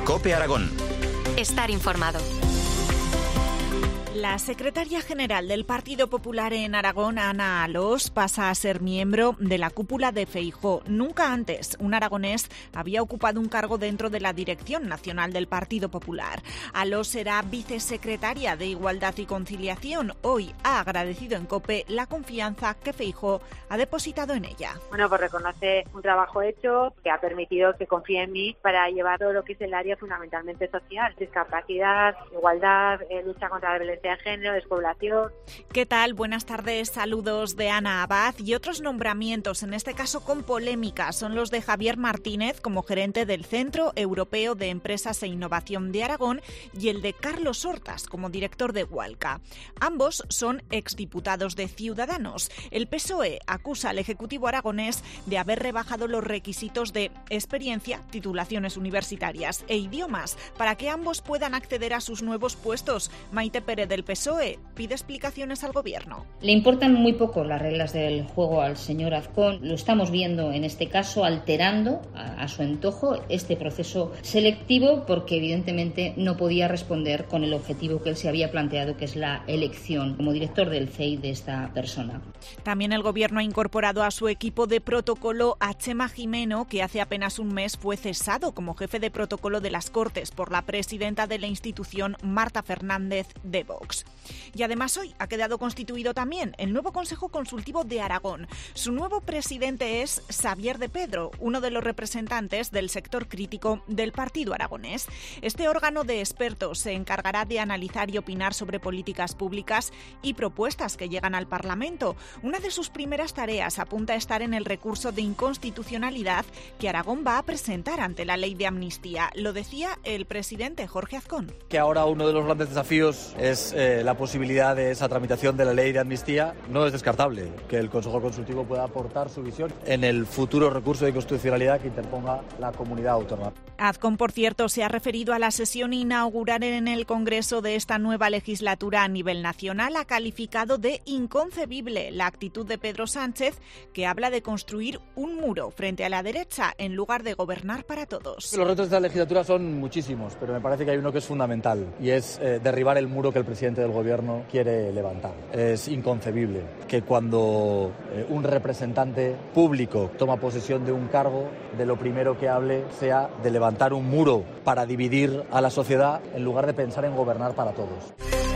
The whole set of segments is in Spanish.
COPE Aragón. Estar informado. La secretaria general del Partido Popular en Aragón, Ana Alós, pasa a ser miembro de la cúpula de Feijóo. Nunca antes un aragonés había ocupado un cargo dentro de la Dirección Nacional del Partido Popular. Alós será vicesecretaria de Igualdad y Conciliación. Hoy ha agradecido en COPE la confianza que Feijóo ha depositado en ella. Bueno, pues reconoce un trabajo hecho que ha permitido que confíe en mí para llevar todo lo que es el área fundamentalmente social: discapacidad, igualdad, lucha contra la violencia de género, despoblación. ¿Qué tal? Buenas tardes, saludos de Ana Abad. Y otros nombramientos, en este caso con polémica, son los de Javier Martínez como gerente del Centro Europeo de Empresas e Innovación de Aragón y el de Carlos Hortas como director de Hualca. Ambos son exdiputados de Ciudadanos. El PSOE acusa al Ejecutivo aragonés de haber rebajado los requisitos de experiencia, titulaciones universitarias e idiomas para que ambos puedan acceder a sus nuevos puestos. Maite Pérez del PSOE pide explicaciones al Gobierno. Le importan muy poco las reglas del juego al señor Azcón. Lo estamos viendo en este caso alterando a su antojo este proceso selectivo porque evidentemente no podía responder con el objetivo que él se había planteado, que es la elección como director del CEI de esta persona. También el Gobierno ha incorporado a su equipo de protocolo a Chema Jimeno, que hace apenas un mes fue cesado como jefe de protocolo de las Cortes por la presidenta de la institución, Marta Fernández de Vox. Y además hoy ha quedado constituido también el nuevo Consejo Consultivo de Aragón. Su nuevo presidente es Xavier de Pedro, uno de los representantes del sector crítico del partido aragonés. Este órgano de expertos se encargará de analizar y opinar sobre políticas públicas y propuestas que llegan al Parlamento. Una de sus primeras tareas apunta a estar en el recurso de inconstitucionalidad que Aragón va a presentar ante la ley de amnistía. Lo decía el presidente Jorge Azcón. Que ahora uno de los grandes desafíos es la posibilidad de esa tramitación de la ley de amnistía. No es descartable que el Consejo Consultivo pueda aportar su visión en el futuro recurso de inconstitucionalidad que interponga la comunidad autónoma. Azcón, por cierto, se ha referido a la sesión inaugural en el Congreso de esta nueva legislatura a nivel nacional. Ha calificado de inconcebible la actitud de Pedro Sánchez, que habla de construir un muro frente a la derecha en lugar de gobernar para todos. Los retos de esta legislatura son muchísimos, pero me parece que hay uno que es fundamental y es derribar el muro que el presidente del Gobierno quiere levantar. Es inconcebible que cuando un representante público toma posesión de un cargo, de lo primero que hable sea de levantar un muro para dividir a la sociedad en lugar de pensar en gobernar para todos.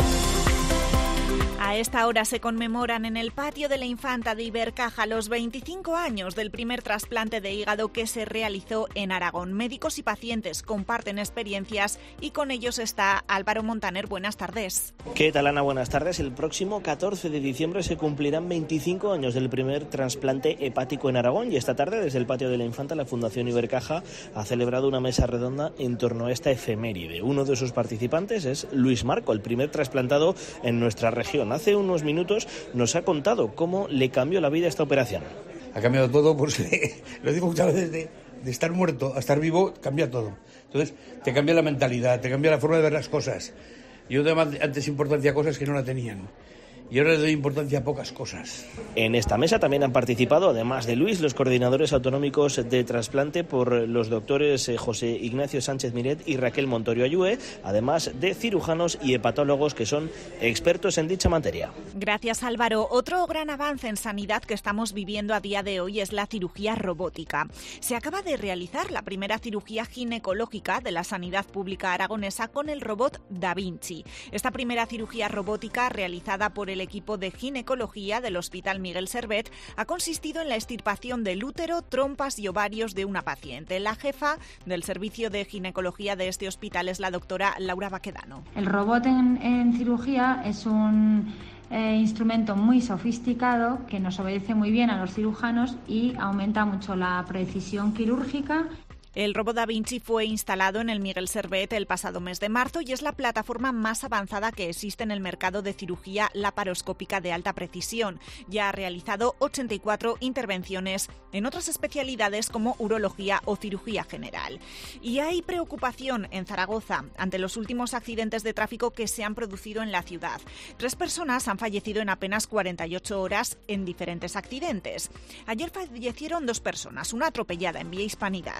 A esta hora se conmemoran en el patio de la Infanta de Ibercaja los 25 años del primer trasplante de hígado que se realizó en Aragón. Médicos y pacientes comparten experiencias y con ellos está Álvaro Montaner. Buenas tardes. ¿Qué tal, Ana? Buenas tardes. El próximo 14 de diciembre se cumplirán 25 años del primer trasplante hepático en Aragón y esta tarde desde el patio de la Infanta la Fundación Ibercaja ha celebrado una mesa redonda en torno a esta efeméride. Uno de sus participantes es Luis Marco, el primer trasplantado en nuestra región. Hace unos minutos nos ha contado cómo le cambió la vida esta operación. Ha cambiado todo porque, lo digo muchas veces, de estar muerto a estar vivo cambia todo. Entonces te cambia la mentalidad, te cambia la forma de ver las cosas. Yo daba antes importancia a cosas que no la tenían. Y ahora le doy importancia a pocas cosas. En esta mesa también han participado, además de Luis, los coordinadores autonómicos de trasplante por los doctores José Ignacio Sánchez Miret y Raquel Montorio Ayue, además de cirujanos y hepatólogos que son expertos en dicha materia. Gracias, Álvaro. Otro gran avance en sanidad que estamos viviendo a día de hoy es la cirugía robótica. Se acaba de realizar la primera cirugía ginecológica de la sanidad pública aragonesa con el robot Da Vinci. Esta primera cirugía robótica realizada por el equipo de ginecología del Hospital Miguel Servet ha consistido en la extirpación del útero, trompas y ovarios de una paciente. La jefa del servicio de ginecología de este hospital es la doctora Laura Baquedano. El robot en cirugía es un instrumento muy sofisticado que nos obedece muy bien a los cirujanos y aumenta mucho la precisión quirúrgica. El robot Da Vinci fue instalado en el Miguel Servet el pasado mes de marzo y es la plataforma más avanzada que existe en el mercado de cirugía laparoscópica de alta precisión. Ya ha realizado 84 intervenciones en otras especialidades como urología o cirugía general. Y hay preocupación en Zaragoza ante los últimos accidentes de tráfico que se han producido en la ciudad. 3 personas han fallecido en apenas 48 horas en diferentes accidentes. Ayer fallecieron 2 personas, una atropellada en Vía Hispanidad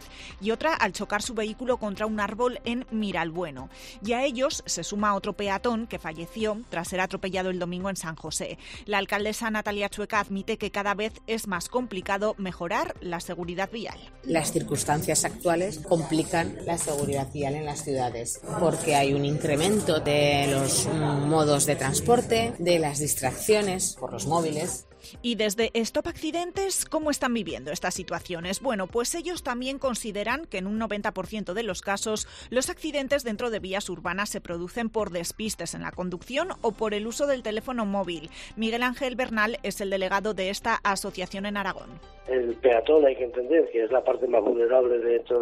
y otra al chocar su vehículo contra un árbol en Miralbueno. Y a ellos se suma otro peatón que falleció tras ser atropellado el domingo en San José. La alcaldesa Natalia Chueca admite que cada vez es más complicado mejorar la seguridad vial. Las circunstancias actuales complican la seguridad vial en las ciudades porque hay un incremento de los modos de transporte, de las distracciones por los móviles. Y desde Stop Accidentes, ¿cómo están viviendo estas situaciones? Bueno, pues ellos también consideran que en un 90% de los casos los accidentes dentro de vías urbanas se producen por despistes en la conducción o por el uso del teléfono móvil. Miguel Ángel Bernal es el delegado de esta asociación en Aragón. El peatón hay que entender que es la parte más vulnerable dentro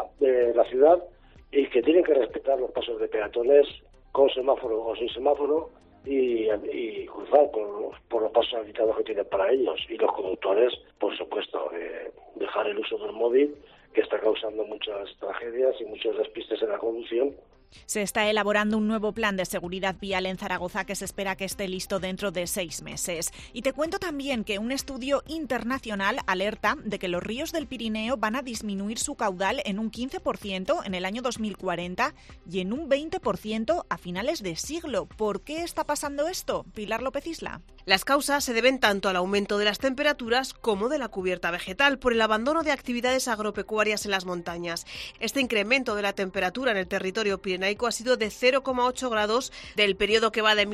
de la ciudad y que tienen que respetar los pasos de peatones con semáforo o sin semáforo y cruzar por los pasos habilitados que tienen para ellos. Y los conductores, por supuesto, dejar el uso del móvil, que está causando muchas tragedias y muchos despistes en la conducción. Se está elaborando un nuevo plan de seguridad vial en Zaragoza que se espera que esté listo dentro de 6 meses. Y te cuento también que un estudio internacional alerta de que los ríos del Pirineo van a disminuir su caudal en un 15% en el año 2040 y en un 20% a finales de siglo. ¿Por qué está pasando esto? Pilar López Isla. Las causas se deben tanto al aumento de las temperaturas como de la cubierta vegetal por el abandono de actividades agropecuarias en las montañas. Este incremento de la temperatura en el territorio pirenaico ha sido de 0,8 grados del periodo que va de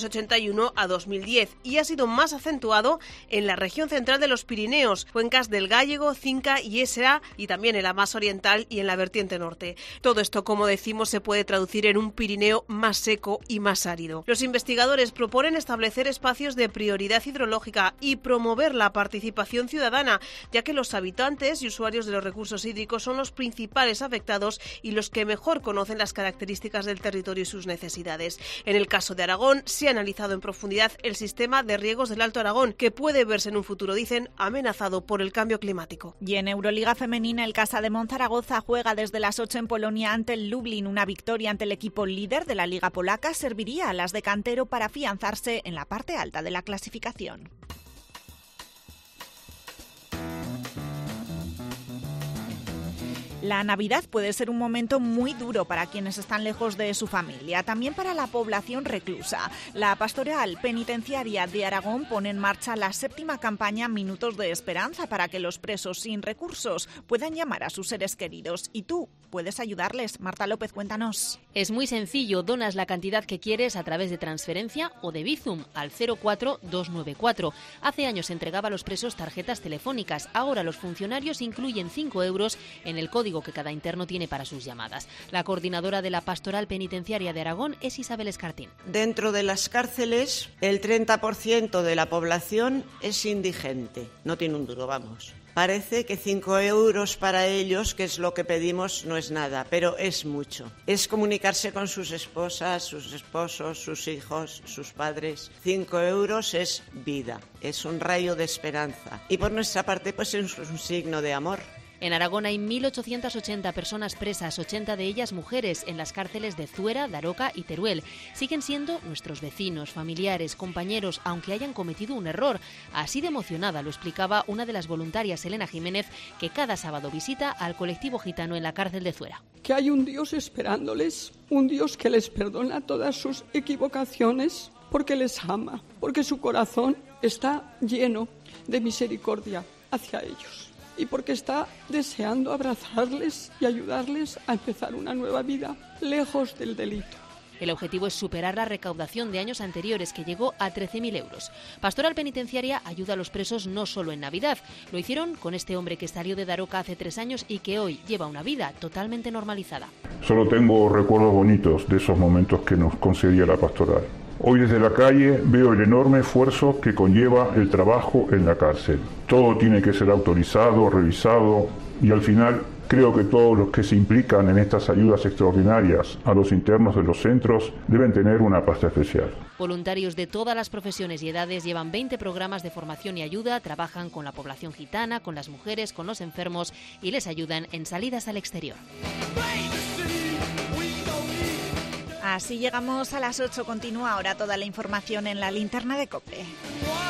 1981 a 2010 y ha sido más acentuado en la región central de los Pirineos, cuencas del Gállego, Cinca y Ésera y también en la más oriental y en la vertiente norte. Todo esto, como decimos, se puede traducir en un Pirineo más seco y más árido. Los investigadores proponen establecer espacios de prioridad hidrológica y promover la participación ciudadana, ya que los habitantes y usuarios de los recursos hídricos son los principales afectados y los que mejor conocen las características del territorio y sus necesidades. En el caso de Aragón, se ha analizado en profundidad el sistema de riegos del Alto Aragón, que puede verse en un futuro, dicen, amenazado por el cambio climático. Y en Euroliga femenina, el Casa de Monzaragoza juega desde las 8 en Polonia ante el Lublin. Una victoria ante el equipo líder de la Liga Polaca serviría a las de Cantero para afianzarse en la parte alta de la clasificación. La Navidad puede ser un momento muy duro para quienes están lejos de su familia, también para la población reclusa. La Pastoral Penitenciaria de Aragón pone en marcha la 7ª campaña Minutos de Esperanza para que los presos sin recursos puedan llamar a sus seres queridos. Y tú puedes ayudarles. Marta López, cuéntanos. Es muy sencillo, donas la cantidad que quieres a través de transferencia o de Bizum al 04294. Hace años se entregaba a los presos tarjetas telefónicas. Ahora los funcionarios incluyen 5 euros en el código que cada interno tiene para sus llamadas. La coordinadora de la Pastoral Penitenciaria de Aragón es Isabel Escartín. Dentro de las cárceles, el 30% de la población es indigente. No tiene un duro, vamos. Parece que 5 euros para ellos, que es lo que pedimos, no es nada, pero es mucho. Es comunicarse con sus esposas, sus esposos, sus hijos, sus padres. 5 euros es vida, es un rayo de esperanza. Y por nuestra parte, pues es un signo de amor. En Aragón hay 1.880 personas presas, 80 de ellas mujeres, en las cárceles de Zuera, Daroca y Teruel. Siguen siendo nuestros vecinos, familiares, compañeros, aunque hayan cometido un error. Así de emocionada lo explicaba una de las voluntarias, Elena Jiménez, que cada sábado visita al colectivo gitano en la cárcel de Zuera. Que hay un Dios esperándoles, un Dios que les perdona todas sus equivocaciones, porque les ama, porque su corazón está lleno de misericordia hacia ellos. Y porque está deseando abrazarles y ayudarles a empezar una nueva vida, lejos del delito. El objetivo es superar la recaudación de años anteriores, que llegó a 13.000 euros. Pastoral Penitenciaria ayuda a los presos no solo en Navidad. Lo hicieron con este hombre que salió de Daroca hace 3 años y que hoy lleva una vida totalmente normalizada. Solo tengo recuerdos bonitos de esos momentos que nos concedía la pastoral. Hoy desde la calle veo el enorme esfuerzo que conlleva el trabajo en la cárcel. Todo tiene que ser autorizado, revisado y al final creo que todos los que se implican en estas ayudas extraordinarias a los internos de los centros deben tener una pasta especial. Voluntarios de todas las profesiones y edades llevan 20 programas de formación y ayuda, trabajan con la población gitana, con las mujeres, con los enfermos y les ayudan en salidas al exterior. Así llegamos a las 8. Continúa ahora toda la información en la linterna de COPE.